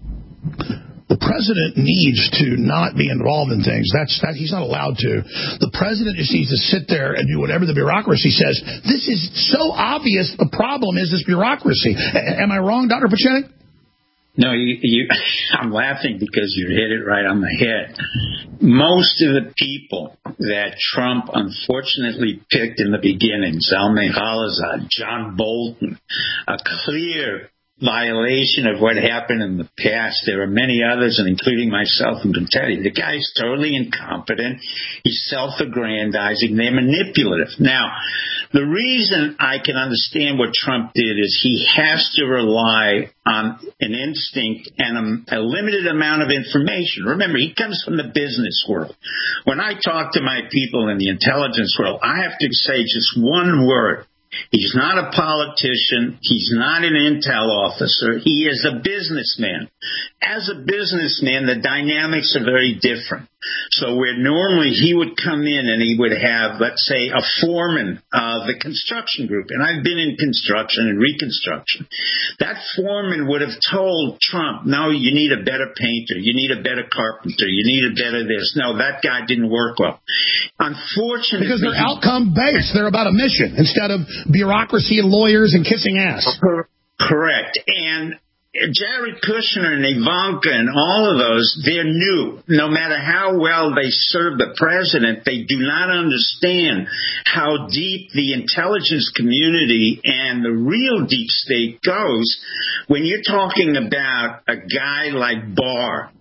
Speaker 2: the president needs to not be involved in things. He's not allowed to. The president just needs to sit there and do whatever the bureaucracy says. This is so obvious. The problem is this bureaucracy. Am I wrong, Dr. Pieczenik?
Speaker 15: No, I'm laughing because you hit it right on the head. Most of the people that Trump unfortunately picked in the beginning, Zalmay Khalilzad, John Bolton, a clear violation of what happened in the past. There are many others, and including myself, who can tell you the guy's totally incompetent. He's self-aggrandizing. They're manipulative. Now, the reason I can understand what Trump did is he has to rely on an instinct and a limited amount of information. Remember, he comes from the business world. When I talk to my people in the intelligence world, I have to say just one word. He's not a politician. He's not an intel officer. He is a businessman. As a businessman, the dynamics are very different. So where normally he would come in and he would have, let's say, a foreman of the construction group, and I've been in construction and reconstruction, that foreman would have told Trump, no, you need a better painter, you need a better carpenter, you need a better this. No, that guy didn't work well. Unfortunately,
Speaker 2: because they're outcome based. They're about a mission instead of bureaucracy and lawyers and kissing ass.
Speaker 15: Correct. And Jared Kushner and Ivanka and all of those, they're new. No matter how well they serve the president, they do not understand how deep the intelligence community and the real deep state goes. When you're talking about a guy like Barr,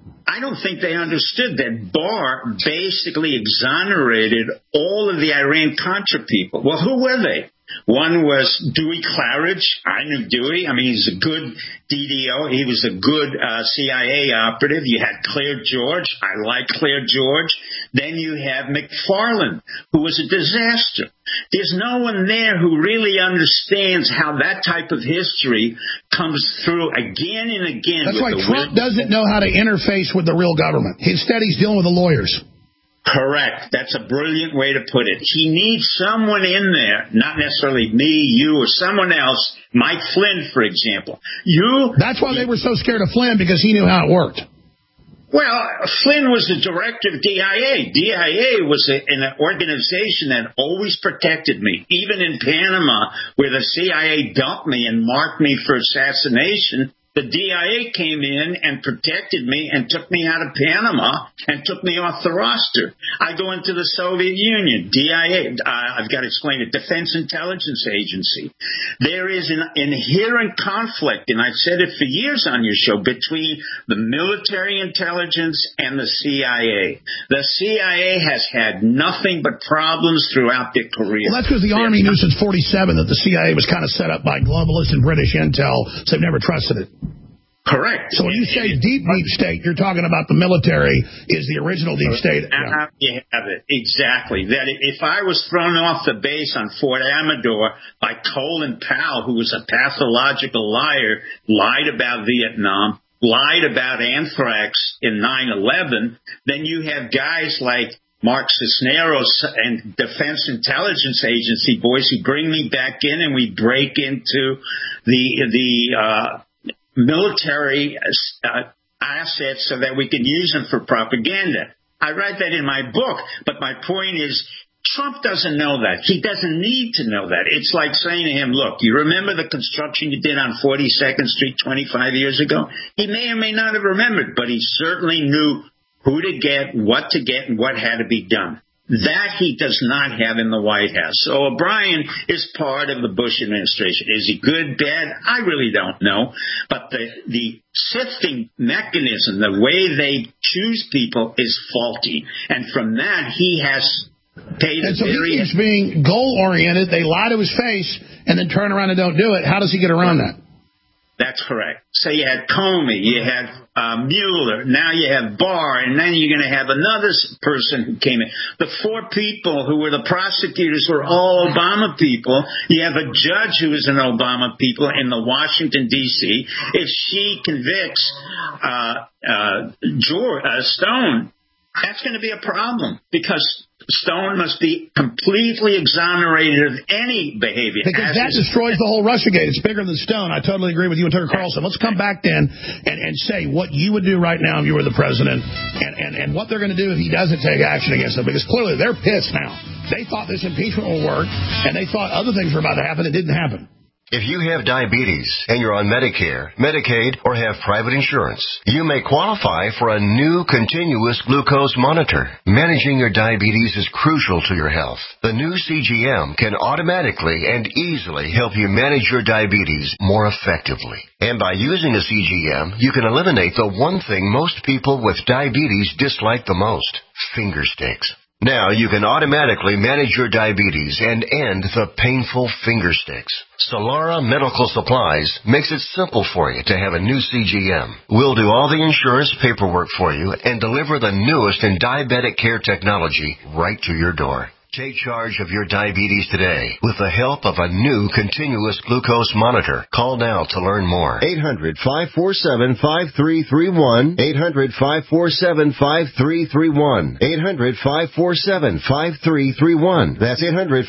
Speaker 15: I don't think they understood that Barr basically exonerated all of the Iran-Contra people. Well, who were they? One was Dewey Claridge. I knew Dewey. I mean, he's a good DDO. He was a good CIA operative. You had Claire George. I like Claire George. Then you have McFarland, who was a disaster. There's no one there who really understands how that type of history comes through again and again.
Speaker 2: That's why Trump doesn't know how to interface with the real government. Instead, he's dealing with the lawyers.
Speaker 15: Correct. That's a brilliant way to put it. He needs someone in there, not necessarily me, you, or someone else, Mike Flynn, for example.
Speaker 2: That's why they were so scared of Flynn, because he knew how it worked.
Speaker 15: Well, Flynn was the director of DIA. DIA was an organization that always protected me. Even in Panama, where the CIA dumped me and marked me for assassination, the DIA came in and protected me and took me out of Panama and took me off the roster. I go into the Soviet Union, DIA, I've got to explain it, Defense Intelligence Agency. There is an inherent conflict, and I've said it for years on your show, between the military intelligence and the CIA. The CIA has had nothing but problems throughout their career.
Speaker 2: Well, that's because the Army knew since 47 that the CIA was kind of set up by globalists and British intel, so they've never trusted it.
Speaker 15: Correct.
Speaker 2: So when you say deep state, you're talking about the military is the original deep state.
Speaker 15: Yeah. You have it. Exactly. That if I was thrown off the base on Fort Amador by Colin Powell, who was a pathological liar, lied about Vietnam, lied about anthrax in 9/11, then you have guys like Mark Cisneros and Defense Intelligence Agency boys who bring me back in, and we break into the military assets so that we can use them for propaganda. I write that in my book, but my point is Trump doesn't know that. He doesn't need to know that. It's like saying to him, look, you remember the construction you did on 42nd Street 25 years ago? He may or may not have remembered, but he certainly knew who to get, what to get, and what had to be done. That he does not have in the White House. So O'Brien is part of the Bush administration. Is he good, bad? I really don't know. But the sifting mechanism, the way they choose people is faulty. And from that, he has paid a very...
Speaker 2: And so he keeps being goal-oriented. They lie to his face and then turn around and don't do it. How does he get around that?
Speaker 15: That's correct. So you had Comey, you had Mueller, now you have Barr, and then you're going to have another person who came in. The four people who were the prosecutors were all Obama people. You have a judge who is an Obama people in the Washington, D.C. If she convicts Stone, that's going to be a problem because Stone must be completely exonerated of any behavior.
Speaker 2: Because that destroys the whole Russiagate. It's bigger than Stone. I totally agree with you and Tucker Carlson. Let's come back then and say what you would do right now if you were the president and what they're going to do if he doesn't take action against them. Because clearly they're pissed now. They thought this impeachment would work, and they thought other things were about to happen. It didn't happen.
Speaker 19: If you have diabetes and you're on Medicare, Medicaid, or have private insurance, you may qualify for a new continuous glucose monitor. Managing your diabetes is crucial to your health. The new CGM can automatically and easily help you manage your diabetes more effectively. And by using a CGM, you can eliminate the one thing most people with diabetes dislike the most: finger sticks. Now you can automatically manage your diabetes and end the painful finger sticks. Solara Medical Supplies makes it simple for you to have a new CGM. We'll do all the insurance paperwork for you and deliver the newest in diabetic care technology right to your door. Take charge of your diabetes today with the help of a new continuous glucose monitor. Call now to learn more. 800-547-5331. 800-547-5331. 800-547-5331. That's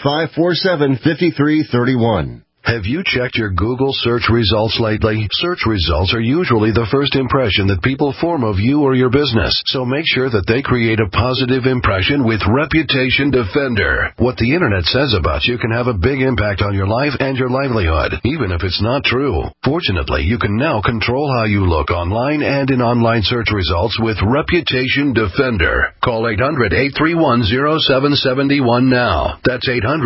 Speaker 19: 800-547-5331.
Speaker 20: Have you checked your Google search results lately? Search results are usually the first impression that people form of you or your business, so make sure that they create a positive impression with Reputation Defender. What the Internet says about you can have a big impact on your life and your livelihood, even if it's not true. Fortunately, you can now control how you look online and in online search results with Reputation Defender. Call 800-831-0771 now. That's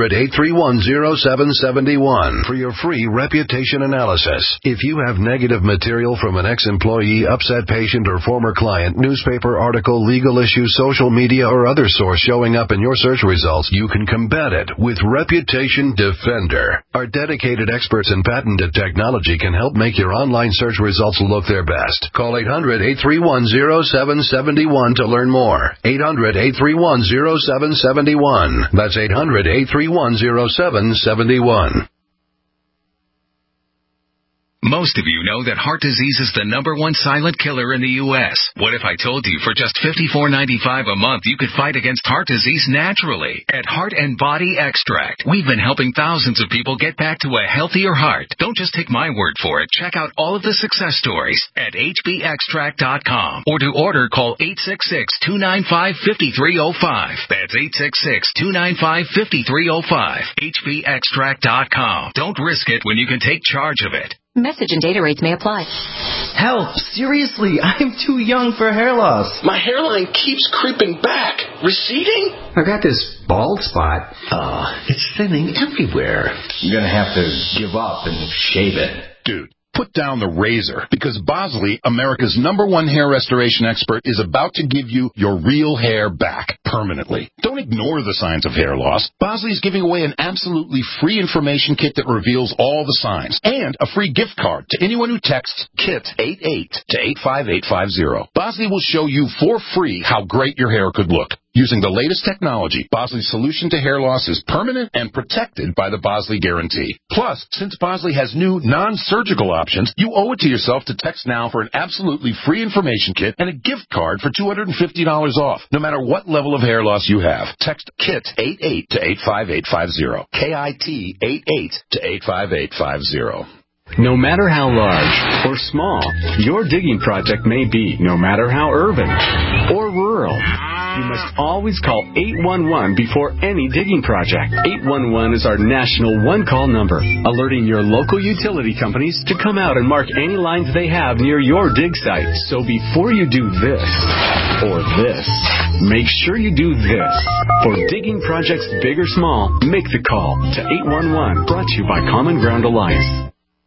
Speaker 20: 800-831-0771. For your free reputation analysis. If you have negative material from an ex-employee, upset patient, or former client, newspaper article, legal issue, social media, or other source showing up in your search results, you can combat it with Reputation Defender. Our dedicated experts in patented technology can help make your online search results look their best. Call 800-831-0771 to learn more. 800-831-0771. That's 800-831-0771.
Speaker 21: Most of you know that heart disease is the #1 silent killer in the U.S. What if I told you for just $54.95 a month you could fight against heart disease naturally? At Heart and Body Extract, we've been helping thousands of people get back to a healthier heart. Don't just take my word for it. Check out all of the success stories at hbextract.com. Or to order, call 866-295-5305. That's 866-295-5305. hbextract.com. Don't risk it when you can take charge of it.
Speaker 17: Message and data rates may apply.
Speaker 22: Help! Seriously, I'm too young for hair loss.
Speaker 23: My hairline keeps creeping back. Receding?
Speaker 22: I got this bald spot. It's thinning everywhere.
Speaker 24: You're gonna have to give up and shave it.
Speaker 25: Dude, put down the razor, because Bosley, America's #1 hair restoration expert, is about to give you your real hair back permanently. Don't ignore the signs of hair loss. Bosley's giving away an absolutely free information kit that reveals all the signs, and a free gift card to anyone who texts KIT88 to 85850. Bosley will show you for free how great your hair could look. Using the latest technology, Bosley's solution to hair loss is permanent and protected by the Bosley Guarantee. Plus, since Bosley has new non-surgical options, you owe it to yourself to text now for an absolutely free information kit and a gift card for $250 off, no matter what level of hair loss you have. Text KIT88 to 85850. KIT88 to 85850.
Speaker 26: No matter how large or small your digging project may be, no matter how urban or rural, you must always call 811 before any digging project. 811 is our national one-call number, alerting your local utility companies to come out and mark any lines they have near your dig site. So before you do this or this, make sure you do this. For digging projects big or small, make the call to 811. Brought to you by Common Ground Alliance.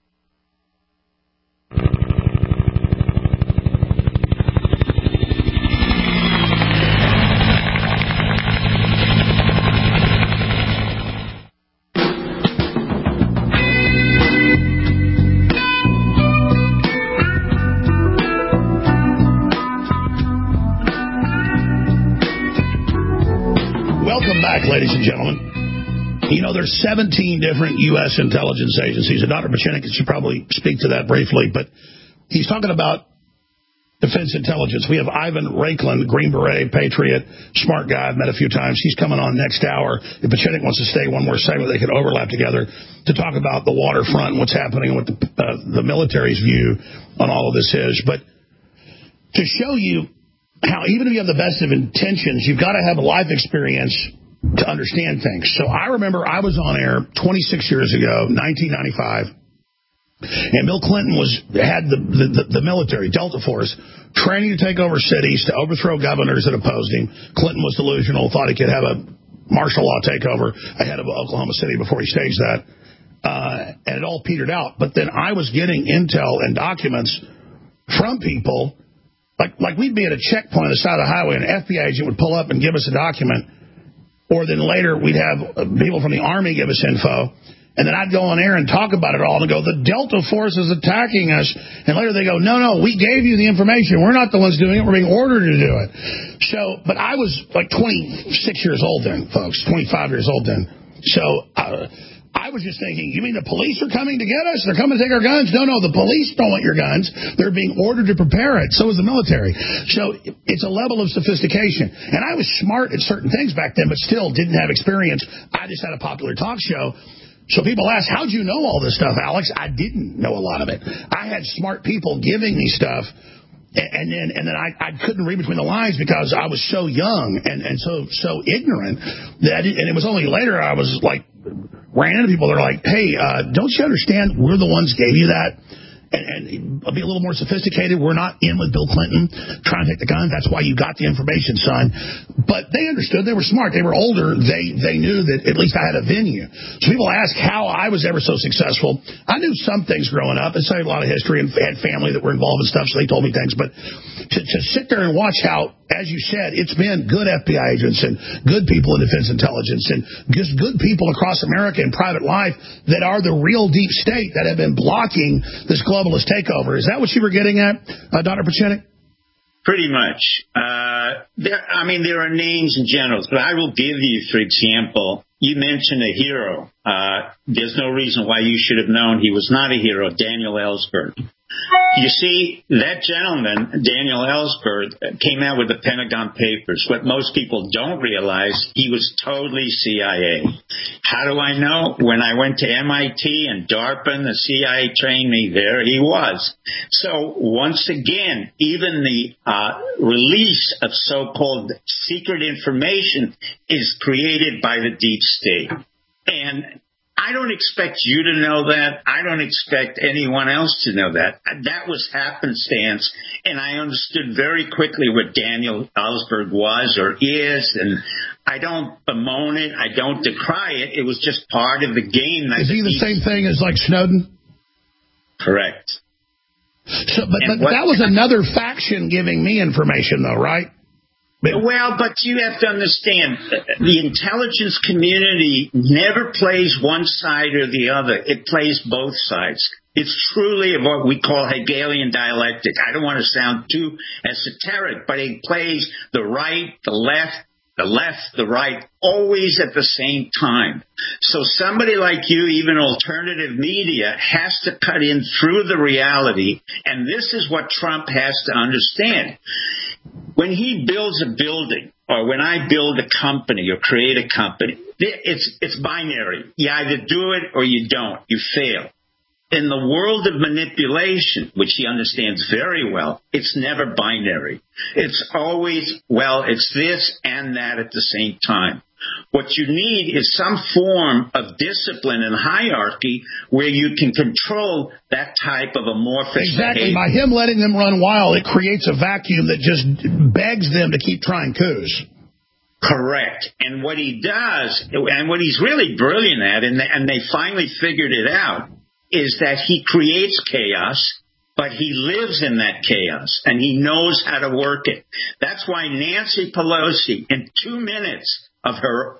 Speaker 2: Ladies and gentlemen, you know, there's 17 different U.S. intelligence agencies, and Dr. Pachinik should probably speak to that briefly, but he's talking about defense intelligence. We have Ivan Raiklin, Green Beret, Patriot, smart guy. I've met a few times. He's coming on next hour. If Pachinik wants to stay one more segment, they could overlap together to talk about the waterfront and what's happening and what the military's view on all of this is. But to show you how even if you have the best of intentions, you've got to have a life experience to understand things. So I remember I was on air 26 years ago, 1995, and Bill Clinton had the military, Delta Force, training to take over cities, to overthrow governors that opposed him. Clinton was delusional, thought he could have a martial law takeover ahead of Oklahoma City before he staged that. And it all petered out. But then I was getting intel and documents from people, like we'd be at a checkpoint on the side of the highway, and an FBI agent would pull up and give us a document. Or then later we'd have people from the Army give us info, And then I'd go on air and talk about it all and go, the Delta Force is attacking us. And later they go, no, we gave you the information. We're not the ones doing it. We're being ordered to do it. So, but I was like 26 years old then, folks, 25 years old then. So I was just thinking, you mean the police are coming to get us? They're coming to take our guns? No, the police don't want your guns. They're being ordered to prepare it. So is the military. So it's a level of sophistication. And I was smart at certain things back then, but still didn't have experience. I just had a popular talk show. So people ask, how'd you know all this stuff, Alex? I didn't know a lot of it. I had smart people giving me stuff, and then I couldn't read between the lines because I was so young and so ignorant that and it was only later I was like ran into people that are like, hey, don't you understand we're the ones gave you that? And be a little more sophisticated. We're not in with Bill Clinton trying to take the guns. That's why you got the information, son. But they understood. They were smart. They were older. They knew that at least I had a venue. So people ask how I was ever so successful. I knew some things growing up. I studied a lot of history and had family that were involved in stuff, so they told me things. But to sit there and watch how, as you said, it's been good FBI agents and good people in defense intelligence and just good people across America in private life that are the real deep state that have been blocking this globalist takeover. Is that what you were getting at, Dr. Pieczenik?
Speaker 15: Pretty much. There are names and generals, but I will give you, for example, you mentioned a hero. There's no reason why you should have known he was not a hero, Daniel Ellsberg. You see, that gentleman, Daniel Ellsberg, came out with the Pentagon Papers. What most people don't realize, he was totally CIA. How do I know? When I went to MIT and DARPA and the CIA trained me there, he was. So once again, even the release of so-called secret information is created by the deep state. And I don't expect you to know that. I don't expect anyone else to know that. That was happenstance, and I understood very quickly what Daniel Ellsberg was or is, and I don't bemoan it. I don't decry it. It was just part of the game.
Speaker 2: Is he the same thing as like Snowden?
Speaker 15: Correct.
Speaker 2: So, but that was another faction giving me information, though, right?
Speaker 15: Well, but you have to understand, the intelligence community never plays one side or the other. It plays both sides. It's truly what we call Hegelian dialectic. I don't want to sound too esoteric, but it plays the right, the left, the right, always at the same time. So somebody like you, even alternative media, has to cut in through the reality, and this is what Trump has to understand. When he builds a building, or when I build a company or create a company, it's binary. You either do it or you don't. You fail. In the world of manipulation, which he understands very well, it's never binary. It's always, well, it's this and that at the same time. What you need is some form of discipline and hierarchy where you can control that type of amorphous
Speaker 2: Exactly.
Speaker 15: behavior.
Speaker 2: By him letting them run wild, it creates a vacuum that just begs them to keep trying coups.
Speaker 15: Correct. And what he does, and what he's really brilliant at, and they finally figured it out, is that he creates chaos, but he lives in that chaos, and he knows how to work it. That's why Nancy Pelosi, in 2 minutes of her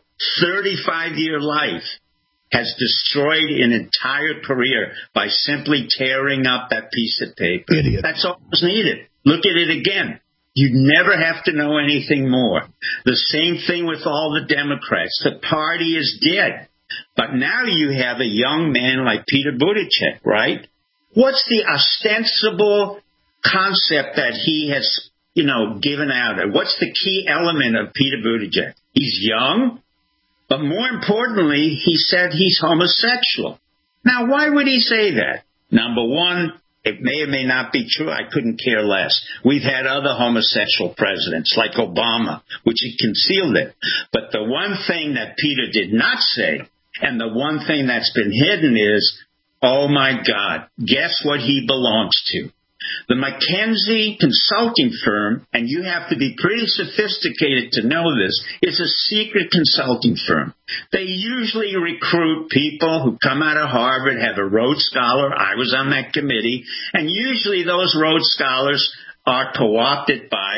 Speaker 15: 35-year life, has destroyed an entire career by simply tearing up that piece of paper.
Speaker 2: Idiot.
Speaker 15: That's all that's needed. Look at it again. You never have to know anything more. The same thing with all the Democrats. The party is dead. But now you have a young man like Peter Buttigieg, right? What's the ostensible concept that he has, given out? What's the key element of Peter Buttigieg? He's young, but more importantly, he said he's homosexual. Now, why would he say that? Number one, it may or may not be true. I couldn't care less. We've had other homosexual presidents like Obama, which he concealed it. But the one thing that Peter did not say, and the one thing that's been hidden is, oh my God, guess what he belongs to? The McKinsey consulting firm, and you have to be pretty sophisticated to know this, is a secret consulting firm. They usually recruit people who come out of Harvard, have a Rhodes Scholar. I was on that committee. And usually those Rhodes Scholars are co-opted by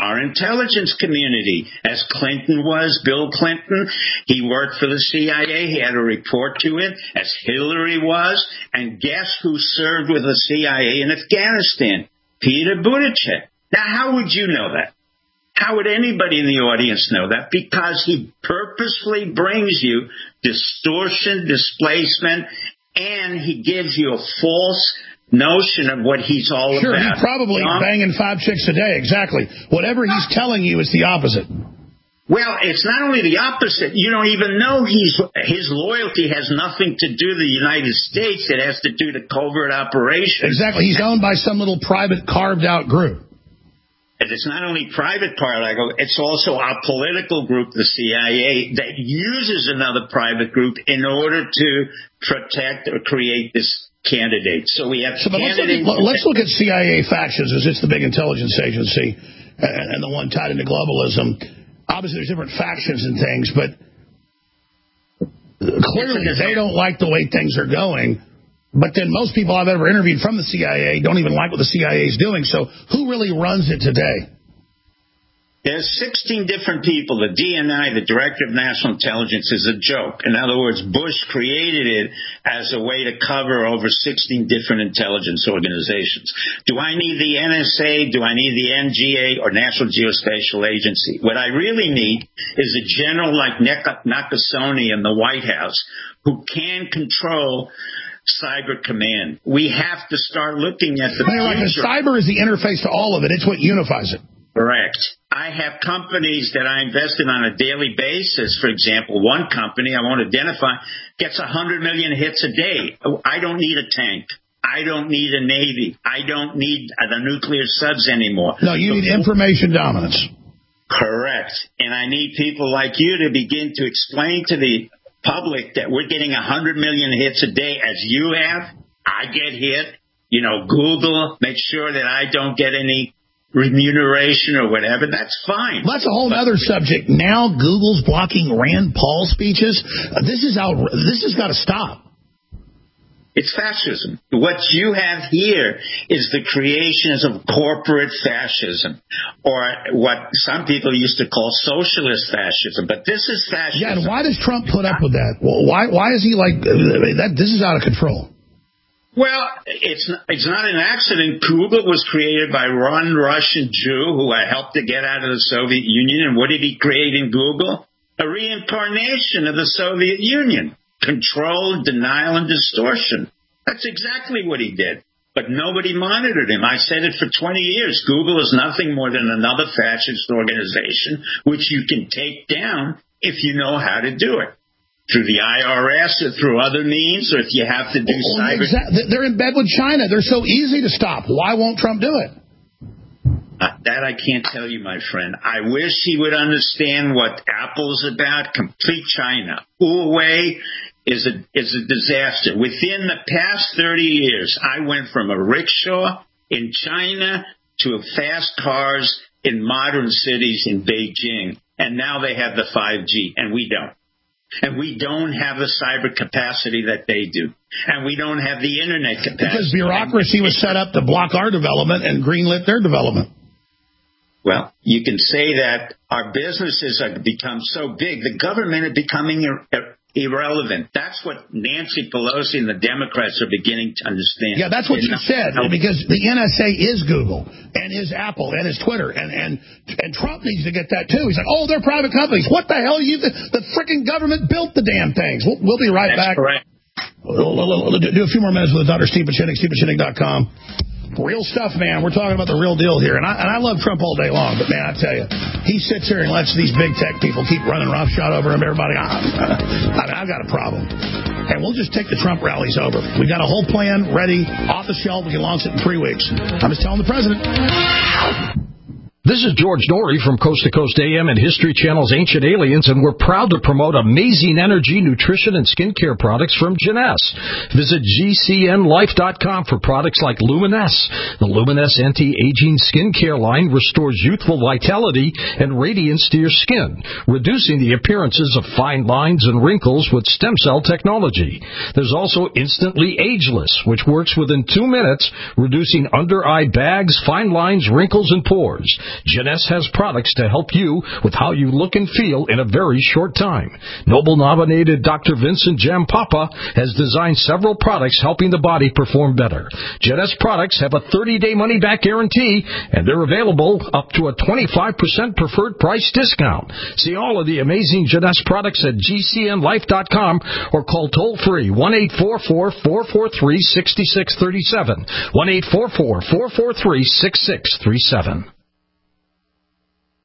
Speaker 15: our intelligence community. As Clinton was, Bill Clinton, he worked for the CIA. He had a report to it, as Hillary was. And guess who served with the CIA in Afghanistan? Peter Buttigieg. Now, how would you know that? How would anybody in the audience know that? Because he purposefully brings you distortion, displacement, and he gives you a false notion of what he's all
Speaker 2: sure,
Speaker 15: about.
Speaker 2: Sure, he's probably banging 5 chicks a day, exactly. Whatever he's telling you is the opposite.
Speaker 15: Well, it's not only the opposite. You don't even know his loyalty has nothing to do with the United States. It has to do with covert operations.
Speaker 2: Exactly. He's owned by some little private carved-out group.
Speaker 15: And it's not only private part, it's also a political group, the CIA, that uses another private group in order to protect or create this candidate. So we have candidates.
Speaker 2: Let's look at CIA factions, as it's the big intelligence agency and the one tied into globalism. Obviously, there's different factions and things, but clearly they don't like the way things are going. But then most people I've ever interviewed from the CIA don't even like what the CIA is doing. So who really runs it today?
Speaker 15: There's 16 different people. The DNI, the Director of National Intelligence, is a joke. In other words, Bush created it as a way to cover over 16 different intelligence organizations. Do I need the NSA? Do I need the NGA or National Geospatial Agency? What I really need is a general like Nakasone in the White House who can control Cyber Command. We have to start looking at the future.
Speaker 2: Like cyber is the interface to all of it. It's what unifies it.
Speaker 15: Correct. I have companies that I invest in on a daily basis. For example, one company I won't identify gets 100 million hits a day. I don't need a tank. I don't need a Navy. I don't need the nuclear subs anymore.
Speaker 2: No, you need information dominance.
Speaker 15: Correct. And I need people like you to begin to explain to the public that we're getting 100 million hits a day as you have. I get hit. Google, make sure that I don't get any remuneration or whatever. That's fine.
Speaker 2: That's a whole other subject. Now Google's blocking Rand Paul speeches. This has got to stop.
Speaker 15: It's fascism. What you have here is the creations of corporate fascism, or what some people used to call socialist fascism. But this is fascism.
Speaker 2: Yeah, and why does Trump put up with that? Well, why is he like that? This is out of control.
Speaker 15: Well, it's not an accident. Google was created by one Russian Jew who helped to get out of the Soviet Union. And what did he create in Google? A reincarnation of the Soviet Union. Control, denial, and distortion. That's exactly what he did. But nobody monitored him. I said it for 20 years. Google is nothing more than another fascist organization which you can take down if you know how to do it. Through the IRS or through other means, or if you have to do cyber.
Speaker 2: They're in bed with China. They're so easy to stop. Why won't Trump do it?
Speaker 15: That I can't tell you, my friend. I wish he would understand what Apple's about. Complete China. Huawei is a disaster. Within the past 30 years, I went from a rickshaw in China to fast cars in modern cities in Beijing. And now they have the 5G, and we don't. And we don't have the cyber capacity that they do. And we don't have the internet capacity.
Speaker 2: Because bureaucracy was set up to block our development and greenlit their development.
Speaker 15: Well, you can say that our businesses have become so big, the government is becoming irrelevant. That's what Nancy Pelosi and the Democrats are beginning to understand.
Speaker 2: Yeah, that's what you said, because the NSA is Google and is Apple and is Twitter, and Trump needs to get that too. He's like, oh, they're private companies. What the hell? The freaking government built the damn things. We'll be right back.
Speaker 15: Correct.
Speaker 2: We'll do a few more minutes with Dr. Steve Pieczenik, StevePieczenik.com. Real stuff, man. We're talking about the real deal here. And I love Trump all day long, but, man, I tell you, he sits here and lets these big tech people keep running roughshod over him. Everybody, I've got a problem. And we'll just take the Trump rallies over. We've got a whole plan ready, off the shelf. We can launch it in 3 weeks. I'm just telling the president.
Speaker 3: This is George Norrie from Coast to Coast AM and History Channel's Ancient Aliens, and we're proud to promote amazing energy, nutrition, and skincare products from Jeunesse. Visit GCNLife.com for products like Luminesse. The Luminesse anti-aging skincare line restores youthful vitality and radiance to your skin, reducing the appearances of fine lines and wrinkles with stem cell technology. There's also Instantly Ageless, which works within 2 minutes, reducing under-eye bags, fine lines, wrinkles, and pores. Jeunesse has products to help you with how you look and feel in a very short time. Nobel-nominated Dr. Vincent Jampapa has designed several products helping the body perform better. Jeunesse products have a 30-day money-back guarantee, and they're available up to a 25% preferred price discount. See all of the amazing Jeunesse products at GCNlife.com or call toll-free 1-844-443-6637. 1-844-443-6637.